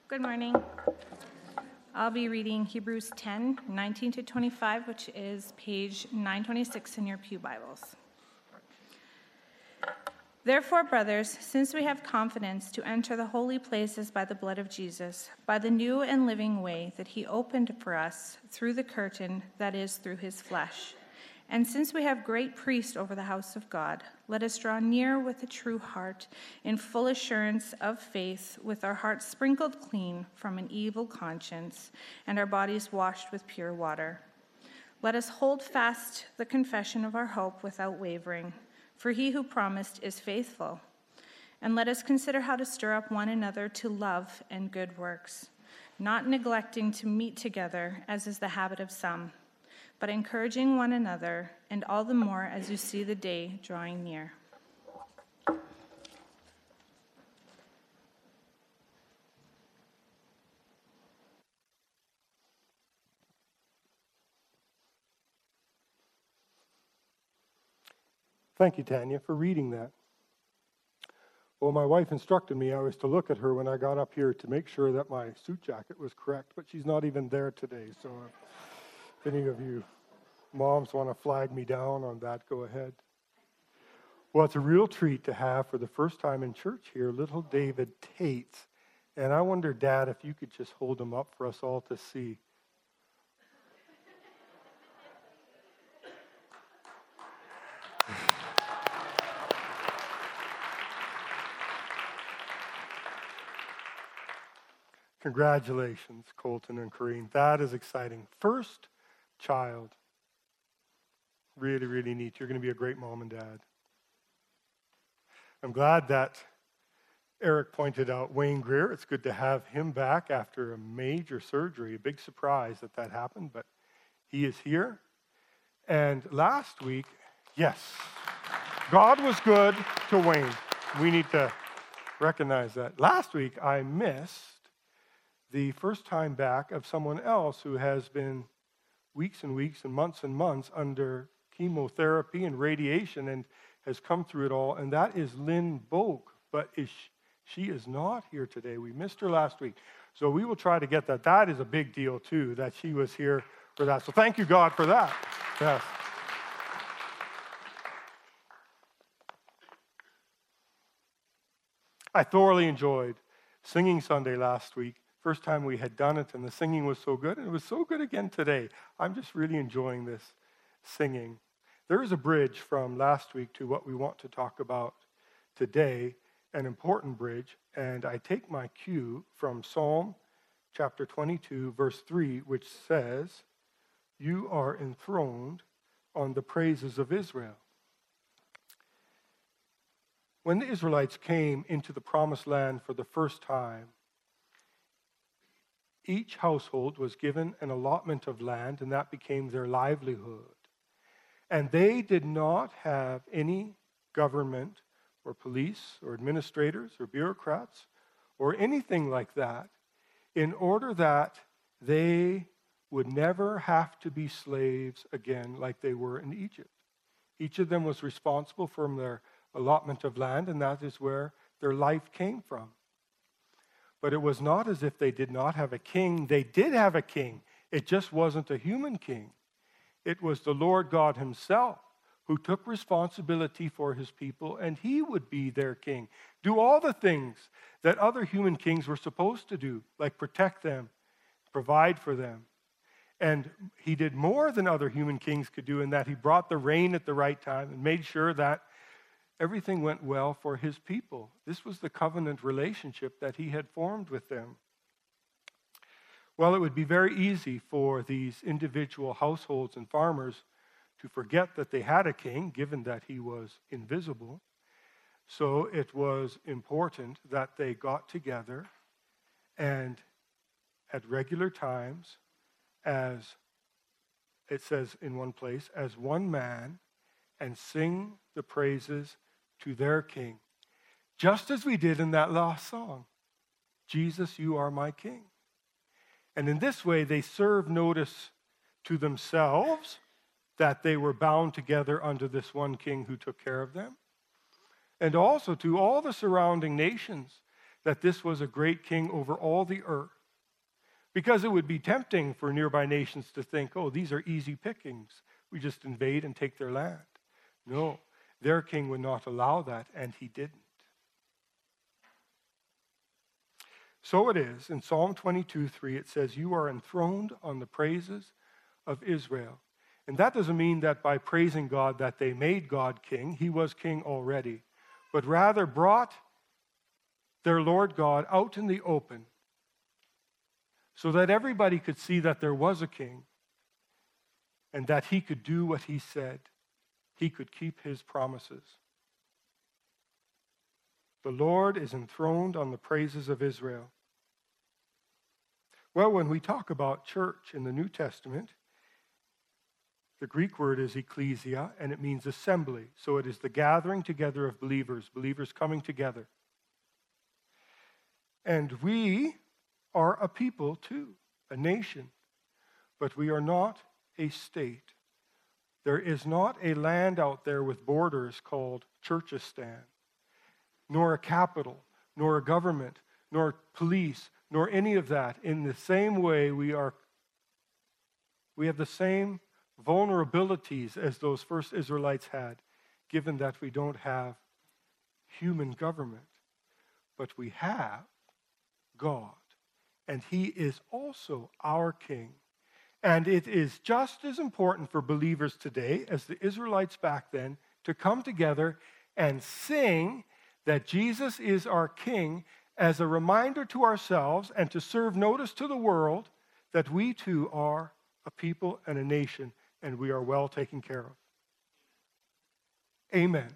Good morning. I'll be reading Hebrews 10, 19 to 25, which is page 926 in your pew Bibles. Therefore, brothers, since we have confidence to enter the holy places by the blood of Jesus, by the new and living way that he opened for us through the curtain, that is, through his flesh, and since we have great priest over the house of God, let us draw near with a true heart, in full assurance of faith, with our hearts sprinkled clean from an evil conscience, and our bodies washed with pure water. Let us hold fast the confession of our hope without wavering, for he who promised is faithful. And let us consider how to stir up one another to love and good works, not neglecting to meet together, as is the habit of some, but encouraging one another, and all the more as you see the day drawing near. Thank you, Tanya, for reading that. Well, my wife instructed me I was to look at her when I got up here to make sure that my suit jacket was correct, but she's not even there today, so if any of you moms want to flag me down on that, go ahead. Well, it's a real treat to have, for the first time in church here, little David Tates. And I wonder, Dad, if you could just hold him up for us all to see. Congratulations, Colton and Corrine. That is exciting. First child. Really, really neat. You're going to be a great mom and dad. I'm glad that Eric pointed out Wayne Greer. It's good to have him back after a major surgery. A big surprise that happened, but he is here. And last week, yes, God was good to Wayne. We need to recognize that. Last week, I missed the first time back of someone else who has been weeks and weeks and months under chemotherapy and radiation and has come through it all, and that is Lynn Boak. But she is not here today. We missed her last week. So we will try to get that. That is a big deal, too, that she was here for that. So thank you, God, for that. Yes. I thoroughly enjoyed Singing Sunday last week. First time we had done it, and the singing was so good, and it was so good again today. I'm just really enjoying this singing. There is a bridge from last week to what we want to talk about today, an important bridge, and I take my cue from Psalm chapter 22, verse 3, which says, "You are enthroned on the praises of Israel." When the Israelites came into the promised land for the first time, each household was given an allotment of land, and that became their livelihood. And they did not have any government or police or administrators or bureaucrats or anything like that, in order that they would never have to be slaves again like they were in Egypt. Each of them was responsible for their allotment of land, and that is where their life came from. But it was not as if they did not have a king. They did have a king. It just wasn't a human king. It was the Lord God himself who took responsibility for his people, and he would be their king. Do all the things that other human kings were supposed to do, like protect them, provide for them. And he did more than other human kings could do in that he brought the rain at the right time and made sure that everything went well for his people. This was the covenant relationship that he had formed with them. Well, it would be very easy for these individual households and farmers to forget that they had a king, given that he was invisible. So it was important that they got together and at regular times, as it says in one place, as one man, and sing the praises to their king. Just as we did in that last song, "Jesus, you are my king." And in this way, they serve notice to themselves that they were bound together under this one king who took care of them, and also to all the surrounding nations that this was a great king over all the earth. Because it would be tempting for nearby nations to think, oh, these are easy pickings. We just invade and take their land. No, their king would not allow that, and he didn't. So it is, in Psalm 22:3, it says, you are enthroned on the praises of Israel. And that doesn't mean that by praising God that they made God king. He was king already. But rather brought their Lord God out in the open so that everybody could see that there was a king and that he could do what he said. He could keep his promises. The Lord is enthroned on the praises of Israel. Well, when we talk about church in the New Testament, the Greek word is ecclesia, and it means assembly. So it is the gathering together of believers, believers coming together. And we are a people too, a nation, but we are not a state. There is not a land out there with borders called Churchistan, nor a capital, nor a government, nor police, nor any of that. In the same way, we have the same vulnerabilities as those first Israelites had, given that we don't have human government. But we have God, and he is also our king. And it is just as important for believers today as the Israelites back then to come together and sing that Jesus is our king as a reminder to ourselves and to serve notice to the world that we too are a people and a nation, and we are well taken care of. Amen.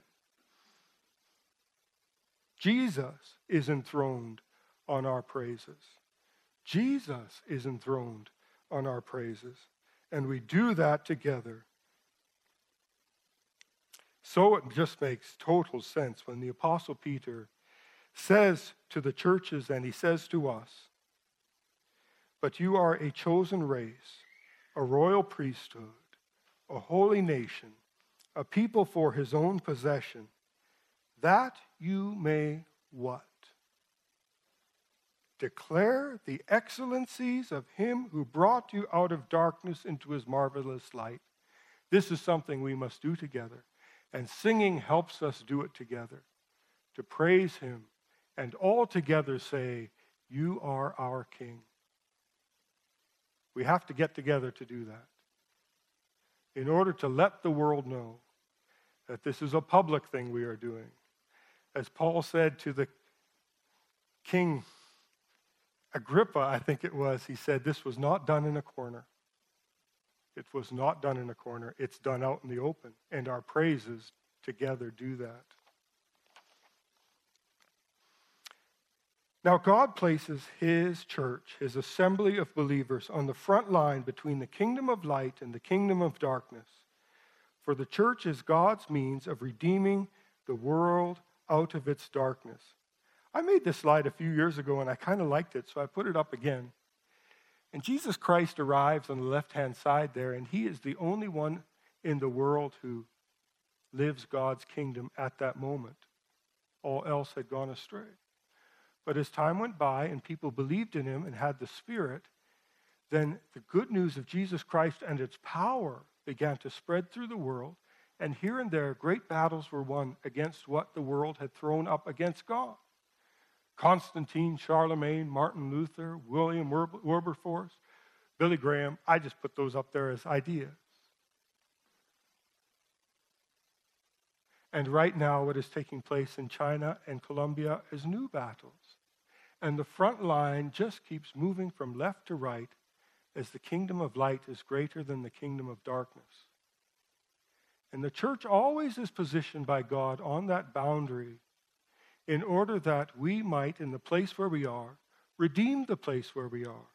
Jesus is enthroned on our praises. Jesus is enthroned on our praises, and we do that together. So it just makes total sense when the Apostle Peter says to the churches, and he says to us, but you are a chosen race, a royal priesthood, a holy nation, a people for his own possession, that you may what? Declare the excellencies of him who brought you out of darkness into his marvelous light. This is something we must do together, and singing helps us do it together, to praise him and all together say, you are our King. We have to get together to do that in order to let the world know that this is a public thing we are doing. As Paul said to the King Agrippa, I think it was, he said, this was not done in a corner. It was not done in a corner. It's done out in the open, and our praises together do that. Now, God places his church, his assembly of believers, on the front line between the kingdom of light and the kingdom of darkness. For the church is God's means of redeeming the world out of its darkness. I made this slide a few years ago, and I kind of liked it, so I put it up again. And Jesus Christ arrives on the left-hand side there, and he is the only one in the world who lives God's kingdom at that moment. All else had gone astray. But as time went by and people believed in him and had the Spirit, then the good news of Jesus Christ and its power began to spread through the world. And here and there, great battles were won against what the world had thrown up against God. Constantine, Charlemagne, Martin Luther, William Wilberforce, Billy Graham. I just put those up there as ideas. And right now, what is taking place in China and Colombia is new battles. And the front line just keeps moving from left to right as the kingdom of light is greater than the kingdom of darkness. And the church always is positioned by God on that boundary in order that we might, in the place where we are, redeem the place where we are.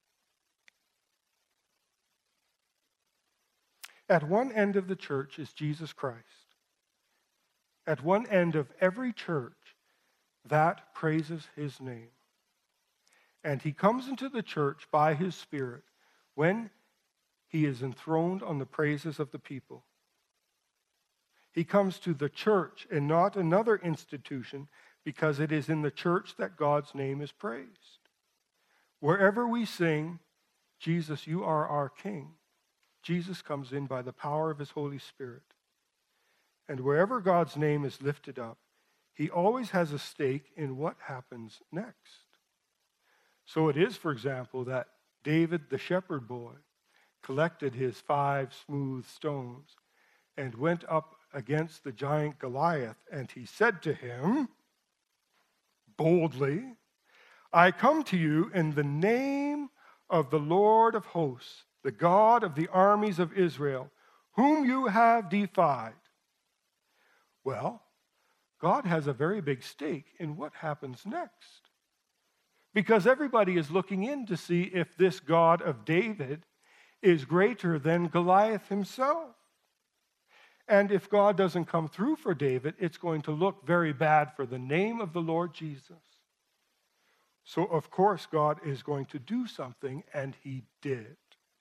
At one end of the church is Jesus Christ. At one end of every church, that praises his name. And he comes into the church by his Spirit when he is enthroned on the praises of the people. He comes to the church and not another institution because it is in the church that God's name is praised. Wherever we sing, Jesus, you are our King, Jesus comes in by the power of his Holy Spirit. And wherever God's name is lifted up, he always has a stake in what happens next. So it is, for example, that David, the shepherd boy, collected his 5 smooth stones and went up against the giant Goliath, and he said to him boldly, I come to you in the name of the Lord of hosts, the God of the armies of Israel, whom you have defied. Well, God has a very big stake in what happens next, because everybody is looking in to see if this God of David is greater than Goliath himself. And if God doesn't come through for David, it's going to look very bad for the name of the Lord Jesus. So, of course, God is going to do something, and he did.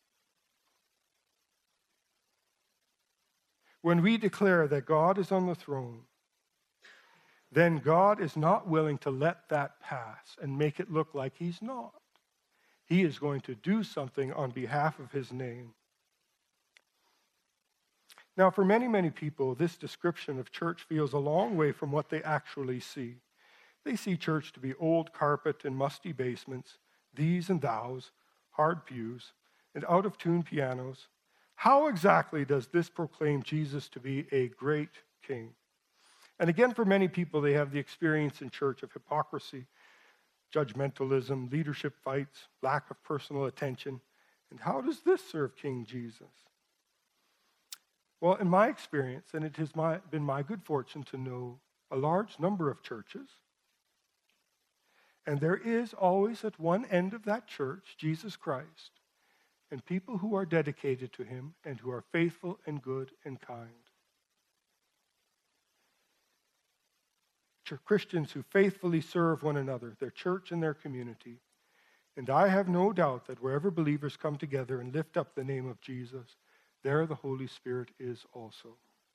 When we declare that God is on the throne, then God is not willing to let that pass and make it look like he's not. He is going to do something on behalf of his name. Now, for many, many people, this description of church feels a long way from what they actually see. They see church to be old carpet and musty basements, these and thous, hard pews, and out-of-tune pianos. How exactly does this proclaim Jesus to be a great king? And again, for many people, they have the experience in church of hypocrisy, judgmentalism, leadership fights, lack of personal attention. And how does this serve King Jesus? Well, in my experience, and it has been my good fortune to know a large number of churches, and there is always at one end of that church Jesus Christ, and people who are dedicated to him and who are faithful and good and kind. Christians who faithfully serve one another, their church and their community. And I have no doubt that wherever believers come together and lift up the name of Jesus, there the Holy Spirit is also.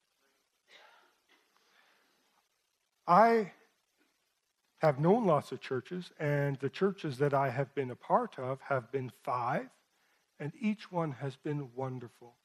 I have known lots of churches, and the churches that I have been a part of have been 5, and each one has been wonderful.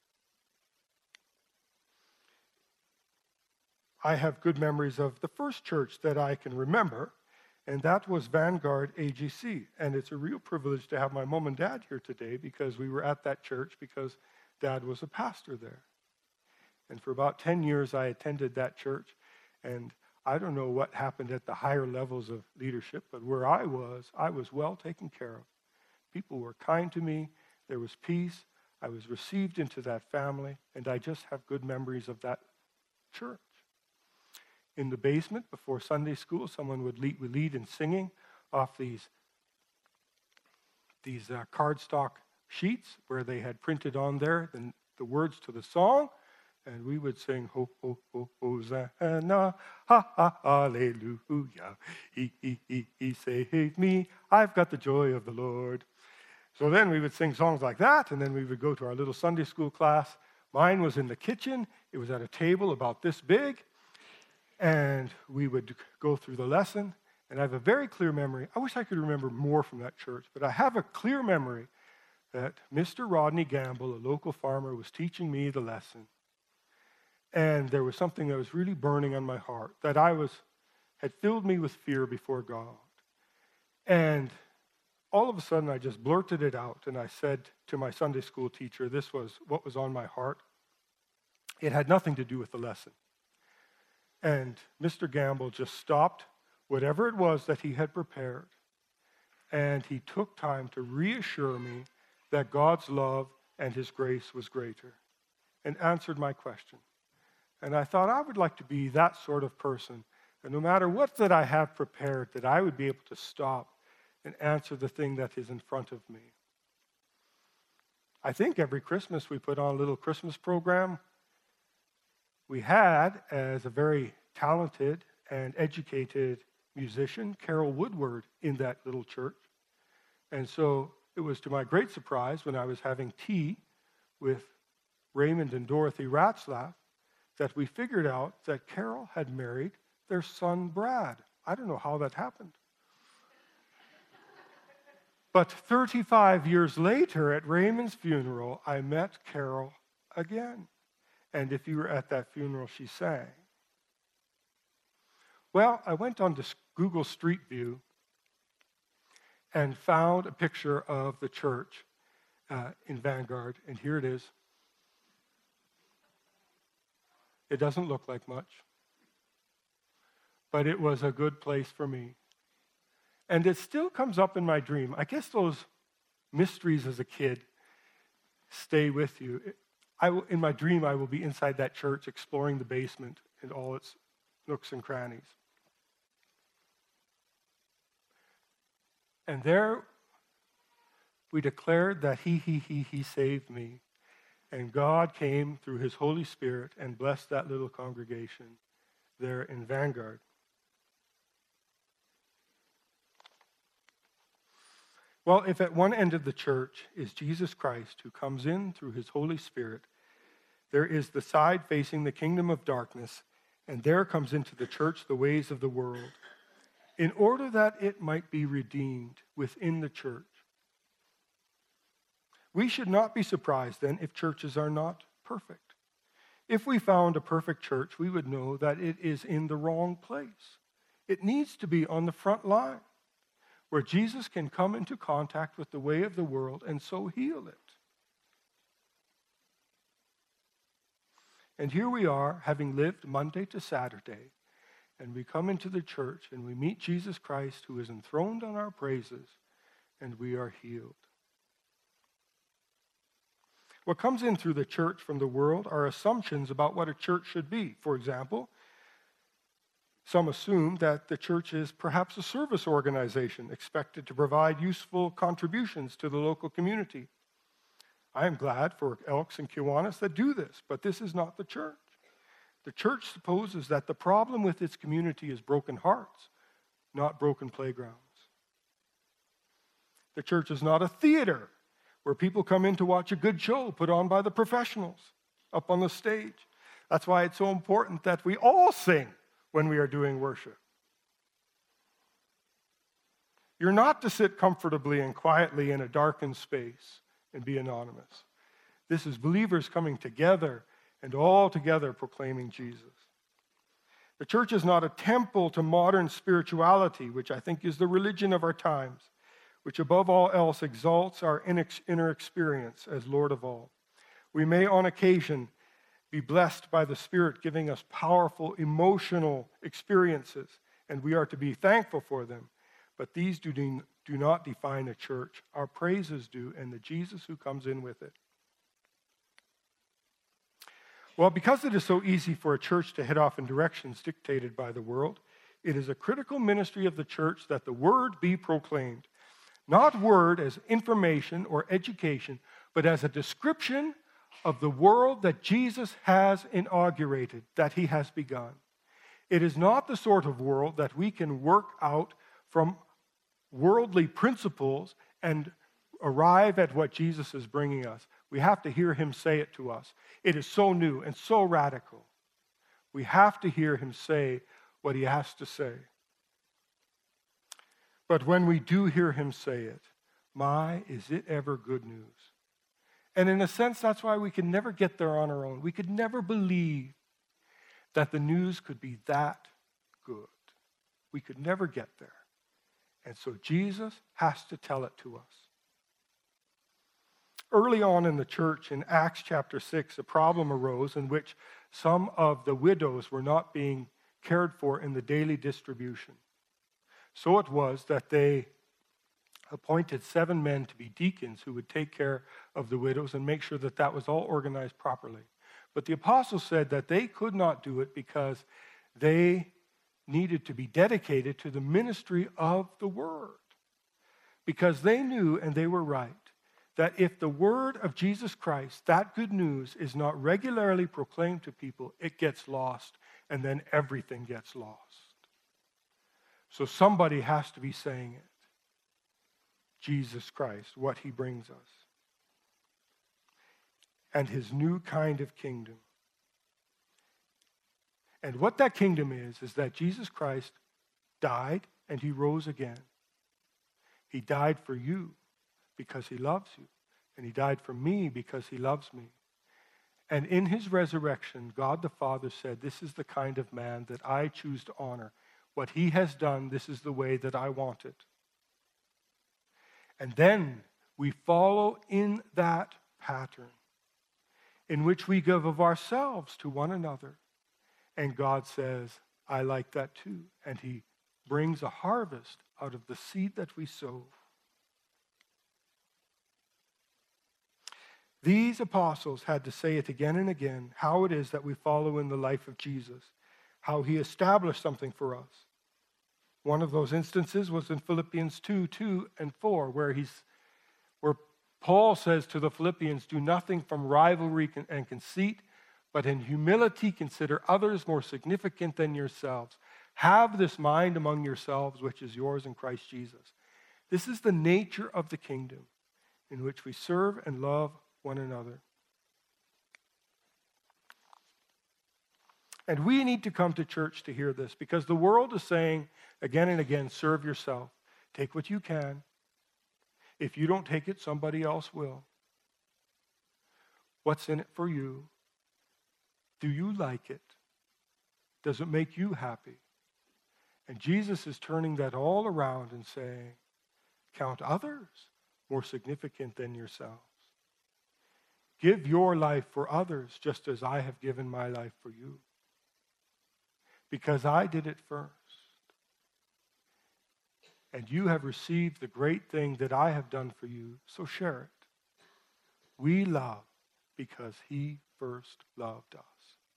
I have good memories of the first church that I can remember, and that was Vanguard AGC. And it's a real privilege to have my mom and dad here today, because we were at that church because Dad was a pastor there. And for about 10 years, I attended that church, and I don't know what happened at the higher levels of leadership, but where I was well taken care of. People were kind to me. There was peace. I was received into that family, and I just have good memories of that church. In the basement, before Sunday school, someone would lead in singing off these cardstock sheets where they had printed on there the words to the song, and we would sing, ho, ho, ho, Hosanna, ha, ha, hallelujah. He saved me, I've got the joy of the Lord. So then we would sing songs like that, and then we would go to our little Sunday school class. Mine was in the kitchen. It was at a table about this big. And we would go through the lesson, and I have a very clear memory. I wish I could remember more from that church, but I have a clear memory that Mr. Rodney Gamble, a local farmer, was teaching me the lesson. And there was something that was really burning on my heart, that had filled me with fear before God. And all of a sudden, I just blurted it out, and I said to my Sunday school teacher, this was what was on my heart. It had nothing to do with the lesson. And Mr. Gamble just stopped whatever it was that he had prepared, and he took time to reassure me that God's love and his grace was greater, and answered my question. And I thought I would like to be that sort of person, and no matter what that I have prepared, that I would be able to stop and answer the thing that is in front of me. I think every Christmas we put on a little Christmas program. We had, as a very talented and educated musician, Carol Woodward in that little church. And so it was to my great surprise when I was having tea with Raymond and Dorothy Ratzlaff that we figured out that Carol had married their son Brad. I don't know how that happened. But 35 years later at Raymond's funeral, I met Carol again. And if you were at that funeral, she sang. Well, I went on to Google Street View and found a picture of the church in Vanguard, and here it is. It doesn't look like much, but it was a good place for me. And it still comes up in my dream. I guess those mysteries as a kid stay with you. In my dream, I will be inside that church exploring the basement and all its nooks and crannies. And there we declared that he saved me. And God came through his Holy Spirit and blessed that little congregation there in Vanguard. Well, if at one end of the church is Jesus Christ who comes in through his Holy Spirit, there is the side facing the kingdom of darkness, and there comes into the church the ways of the world, in order that it might be redeemed within the church. We should not be surprised then if churches are not perfect. If we found a perfect church, we would know that it is in the wrong place. It needs to be on the front line, where Jesus can come into contact with the way of the world and so heal it. And here we are, having lived Monday to Saturday, and we come into the church and we meet Jesus Christ, who is enthroned on our praises, and we are healed. What comes in through the church from the world are assumptions about what a church should be. For example, some assume that the church is perhaps a service organization expected to provide useful contributions to the local community. I am glad for Elks and Kiwanis that do this, but this is not the church. The church supposes that the problem with its community is broken hearts, not broken playgrounds. The church is not a theater where people come in to watch a good show put on by the professionals up on the stage. That's why it's so important that we all sing when we are doing worship. You're not to sit comfortably and quietly in a darkened space and be anonymous. This is believers coming together and all together proclaiming Jesus. The church is not a temple to modern spirituality, which I think is the religion of our times, which above all else exalts our inner experience as Lord of all. We may on occasion be blessed by the Spirit giving us powerful emotional experiences, and we are to be thankful for them. But these do not define a church. Our praises do, and the Jesus who comes in with it. Well, because it is so easy for a church to head off in directions dictated by the world, it is a critical ministry of the church that the word be proclaimed. Not word as information or education, but as a description of the world that Jesus has inaugurated, that he has begun. It is not the sort of world that we can work out from worldly principles and arrive at what Jesus is bringing us. We have to hear him say it to us. It is so new and so radical. We have to hear him say what he has to say. But when we do hear him say it, my, is it ever good news. And in a sense, that's why we can never get there on our own. We could never believe that the news could be that good. We could never get there. And so Jesus has to tell it to us. Early on in the church, in Acts chapter 6, a problem arose in which some of the widows were not being cared for in the daily distribution. So it was that they appointed 7 men to be deacons who would take care of the widows and make sure that that was all organized properly. But the apostles said that they could not do it because they needed to be dedicated to the ministry of the word. Because they knew, and they were right, that if the word of Jesus Christ, that good news, is not regularly proclaimed to people, it gets lost, and then everything gets lost. So somebody has to be saying it. Jesus Christ, what he brings us. And his new kind of kingdom. And what that kingdom is that Jesus Christ died, and he rose again. He died for you because he loves you. And he died for me because he loves me. And in his resurrection, God the Father said, this is the kind of man that I choose to honor. What he has done, this is the way that I want it. And then we follow in that pattern in which we give of ourselves to one another. And God says, I like that too. And he brings a harvest out of the seed that we sow. These apostles had to say it again and again, how it is that we follow in the life of Jesus, how he established something for us. One of those instances was in Philippians 2:2-4, where Paul says to the Philippians, do nothing from rivalry and conceit, but in humility consider others more significant than yourselves. Have this mind among yourselves, which is yours in Christ Jesus. This is the nature of the kingdom, in which we serve and love one another. And we need to come to church to hear this, because the world is saying again and again, serve yourself. Take what you can. If you don't take it, somebody else will. What's in it for you? Do you like it? Does it make you happy? And Jesus is turning that all around and saying, count others more significant than yourselves. Give your life for others just as I have given my life for you. Because I did it first. And you have received the great thing that I have done for you, so share it. We love because he first loved us.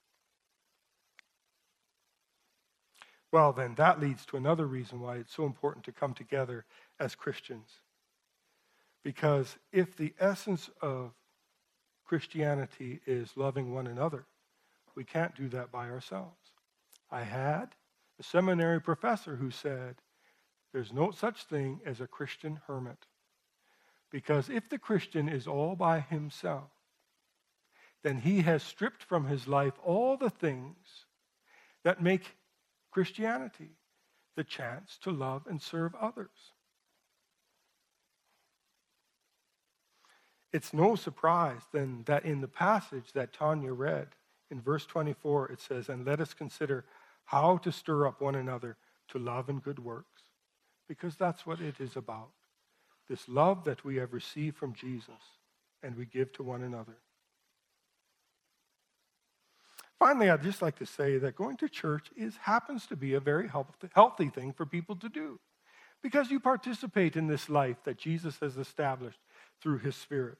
Well, then, that leads to another reason why it's so important to come together as Christians. Because if the essence of Christianity is loving one another, we can't do that by ourselves. I had a seminary professor who said, there's no such thing as a Christian hermit. Because if the Christian is all by himself, then he has stripped from his life all the things that make Christianity the chance to love and serve others. It's no surprise then that in the passage that Tanya read, in verse 24, it says, and let us consider how to stir up one another to love and good works. Because that's what it is about. This love that we have received from Jesus and we give to one another. Finally, I'd just like to say that going to church happens to be a very healthy thing for people to do. Because you participate in this life that Jesus has established through his Spirit.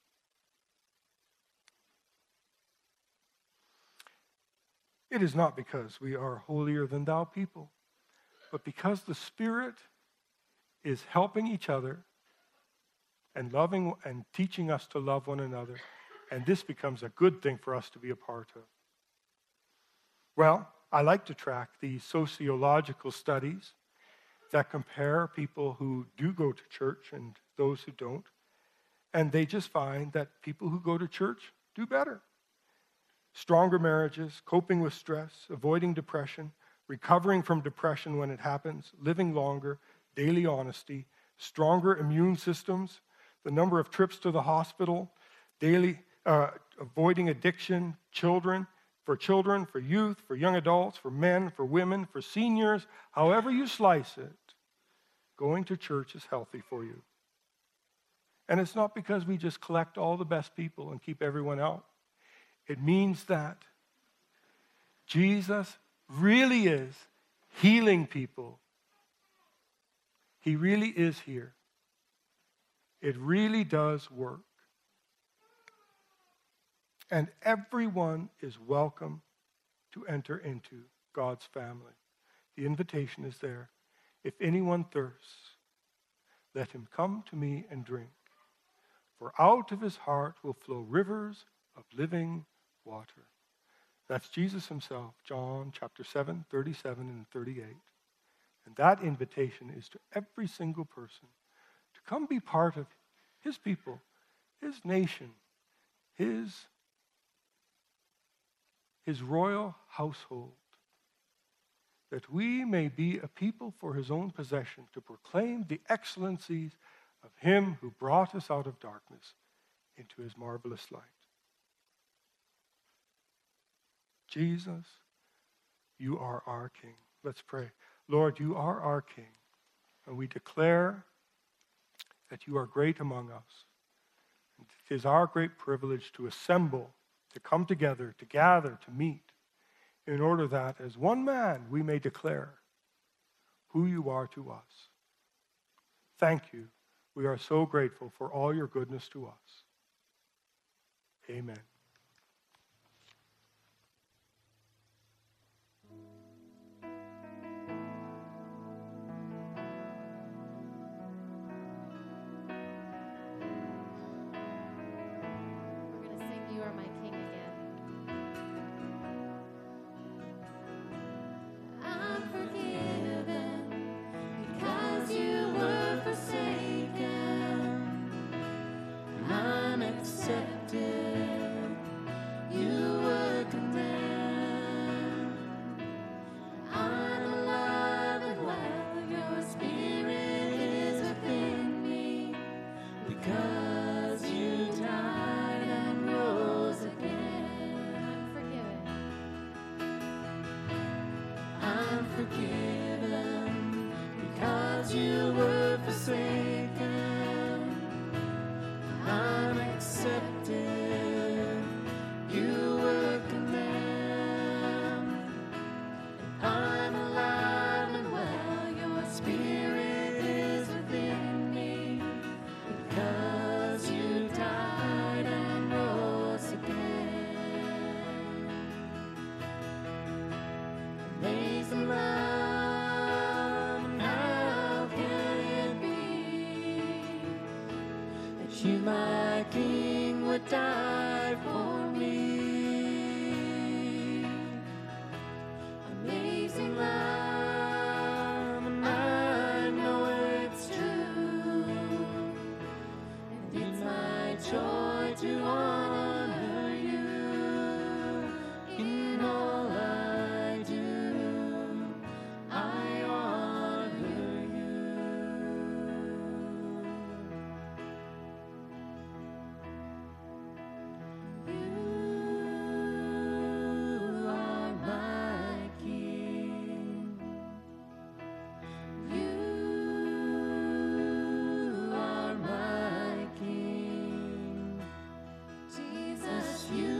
It is not because we are holier than thou people, but because the Spirit is helping each other and loving and teaching us to love one another, and this becomes a good thing for us to be a part of. Well, I like to track the sociological studies that compare people who do go to church and those who don't. And they just find that people who go to church do better. Stronger marriages, coping with stress, avoiding depression, recovering from depression when it happens, living longer, daily honesty, stronger immune systems, the number of trips to the hospital, daily avoiding addiction, for youth, for young adults, for men, for women, for seniors, however you slice it, going to church is healthy for you. And it's not because we just collect all the best people and keep everyone out. It means that Jesus really is healing people. He really is here. It really does work. And everyone is welcome to enter into God's family. The invitation is there. If anyone thirsts, let him come to me and drink. For out of his heart will flow rivers of living water. That's Jesus himself, John chapter 7, 37 and 38. And that invitation is to every single person to come be part of his people, his nation, his royal household. that we may be a people for his own possession, to proclaim the excellencies of him who brought us out of darkness into his marvelous light. Jesus, you are our King. Let's pray. Lord, you are our King, and we declare that you are great among us. It is our great privilege to assemble, to come together, to gather, to meet, in order that as one man we may declare who you are to us. Thank you. We are so grateful for all your goodness to us. Amen. You Are My King again. I'm forgiven because you were forsaken. I'm accepted. You were condemned. I'm alive and well. Your spirit is within me because you died and rose again. I'm forgiven because you were forsaken. I'm accepted. You were condemned. I'm alive and well. Your spirit is within me because you died and rose again. Amazing love, and how can it be that you, my King, would die for me? Amazing love, and I know it's true, and it's my joy to honor you in all I do. I honor you. You are my King. You are my King. Jesus, you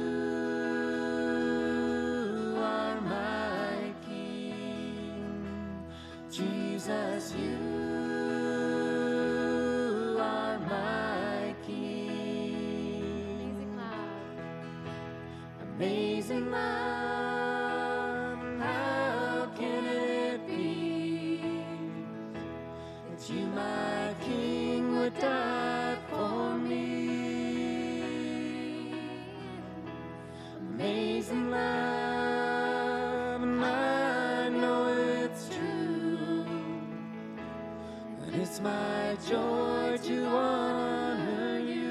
are my King. Jesus, you are my King. Amazing love, how can it be that you, my King, would die for me? Amazing love, and I know it's true, and it's my joy to honor you.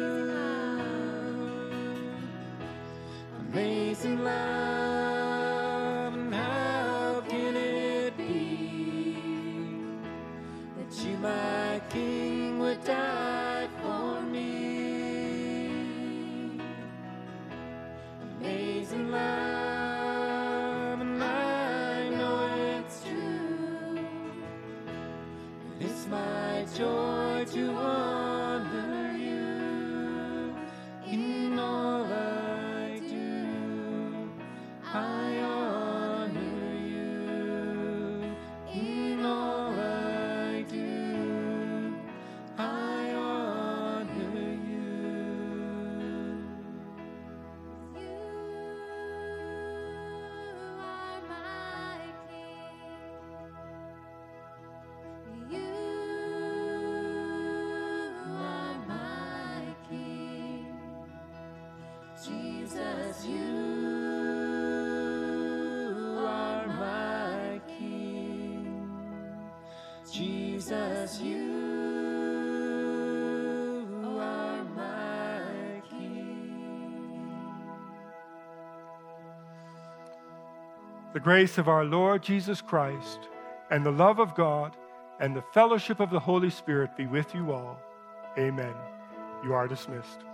Amazing love, and how can it be that you, my King, would die for me? Amazing love, and I know it's true, and it's my joy to honor you in all I do. I honor you in all I do. I honor you. You are my King. You are my King. Jesus, you are my King. Jesus, you are my King. The grace of our Lord Jesus Christ and the love of God and the fellowship of the Holy Spirit be with you all. Amen. You are dismissed.